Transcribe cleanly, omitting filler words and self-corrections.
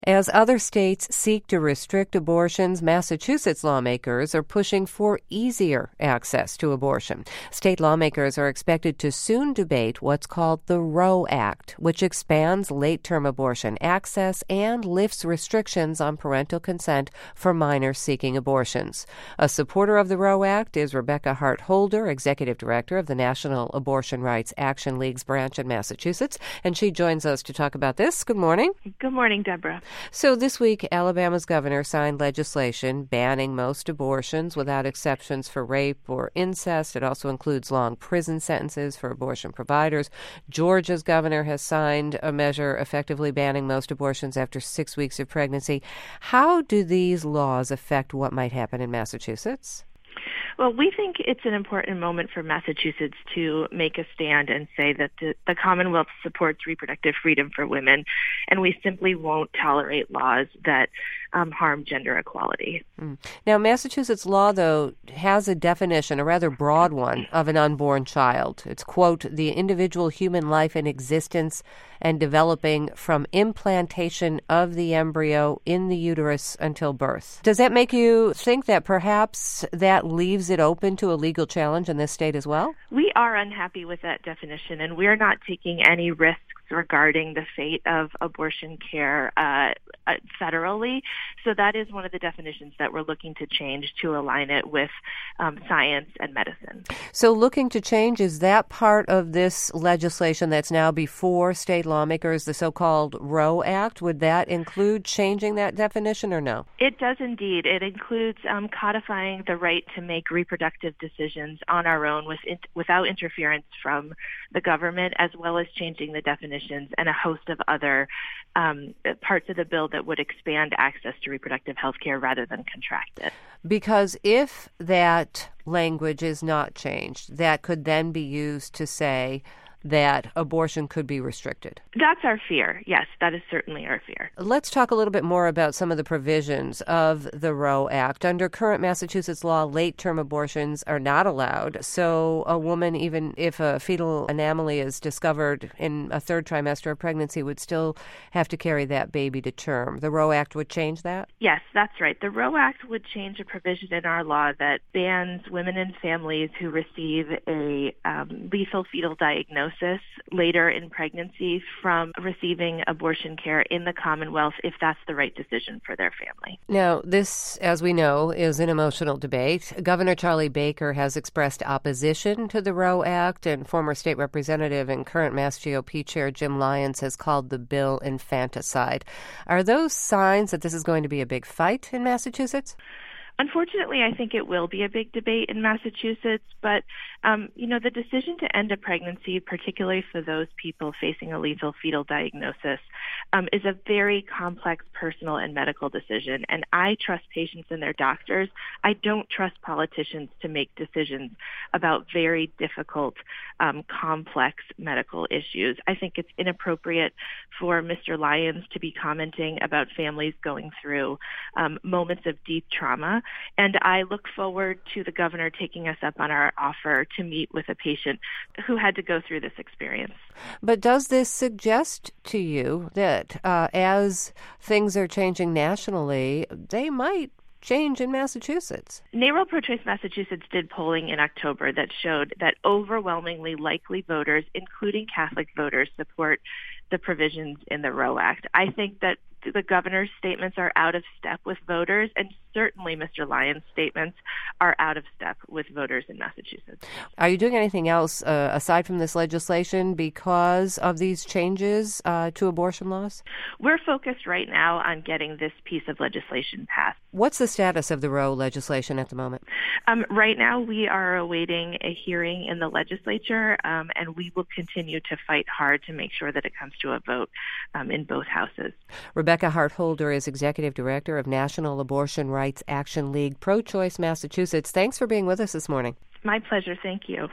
As other states seek to restrict abortions, Massachusetts lawmakers are pushing for easier access to abortion. State lawmakers are expected to soon debate what's called the Roe Act, which expands late-term abortion access and lifts restrictions on parental consent for minors seeking abortions. A supporter of the Roe Act is Rebecca Hart-Holder, executive director of the National Abortion Rights Action League's branch in Massachusetts, and she joins us to talk about this. Good morning. Good morning, Deborah. So this week, Alabama's governor signed legislation banning most abortions without exceptions for rape or incest. It also includes long prison sentences for abortion providers. Georgia's governor has signed a measure effectively banning most abortions after 6 weeks of pregnancy. How do these laws affect what might happen in Massachusetts? Well, we think it's an important moment for Massachusetts to make a stand and say that the Commonwealth supports reproductive freedom for women, and we simply won't tolerate laws that harm gender equality. Now, Massachusetts law, though, has a definition, a rather broad one, of an unborn child. It's, quote, the individual human life in existence and developing from implantation of the embryo in the uterus until birth. Does that make you think that perhaps that leaves it open to a legal challenge in this state as well? We are unhappy with that definition, and we're not taking any risks regarding the fate of abortion care federally. So that is one of the definitions that we're looking to change to align it with science and medicine. So looking to change, is that part of this legislation that's now before state lawmakers, the so-called Roe Act? Would that include changing that definition or no? It does indeed. It includes codifying the right to make reproductive decisions on our own without interference from the government, as well as changing the definitions and a host of other parts of the bill that would expand access to reproductive health care rather than contract it. Because if that language is not changed, that could then be used to say that abortion could be restricted. That's our fear. Yes, that is certainly our fear. Let's talk a little bit more about some of the provisions of the Roe Act. Under current Massachusetts law, late-term abortions are not allowed. So a woman, even if a fetal anomaly is discovered in a third trimester of pregnancy, would still have to carry that baby to term. The Roe Act would change that? Yes, that's right. The Roe Act would change a provision in our law that bans women and families who receive a lethal fetal diagnosis later in pregnancy from receiving abortion care in the Commonwealth if that's the right decision for their family. Now, this, as we know, is an emotional debate. Governor Charlie Baker has expressed opposition to the Roe Act, and former state representative and current Mass GOP chair Jim Lyons has called the bill infanticide. Are those signs that this is going to be a big fight in Massachusetts? Unfortunately, I think it will be a big debate in Massachusetts, but, the decision to end a pregnancy, particularly for those people facing a lethal fetal diagnosis, is a very complex personal and medical decision, and I trust patients and their doctors. I don't trust politicians to make decisions about very difficult, complex medical issues. I think it's inappropriate for Mr. Lyons to be commenting about families going through moments of deep trauma. And I look forward to the governor taking us up on our offer to meet with a patient who had to go through this experience. But does this suggest to you that as things are changing nationally, they might change in Massachusetts? NARAL Pro-Choice Massachusetts did polling in October that showed that overwhelmingly likely voters, including Catholic voters, support the provisions in the Roe Act. I think that the governor's statements are out of step with voters, and certainly Mr. Lyons' statements are out of step with voters in Massachusetts. Are you doing anything else aside from this legislation because of these changes to abortion laws? We're focused right now on getting this piece of legislation passed. What's the status of the Roe legislation at the moment? Right now, we are awaiting a hearing in the legislature, and we will continue to fight hard to make sure that it comes to a vote in both houses. Rebecca Hart-Holder is Executive Director of National Abortion Rights Action League, Pro-Choice Massachusetts. Thanks for being with us this morning. My pleasure. Thank you.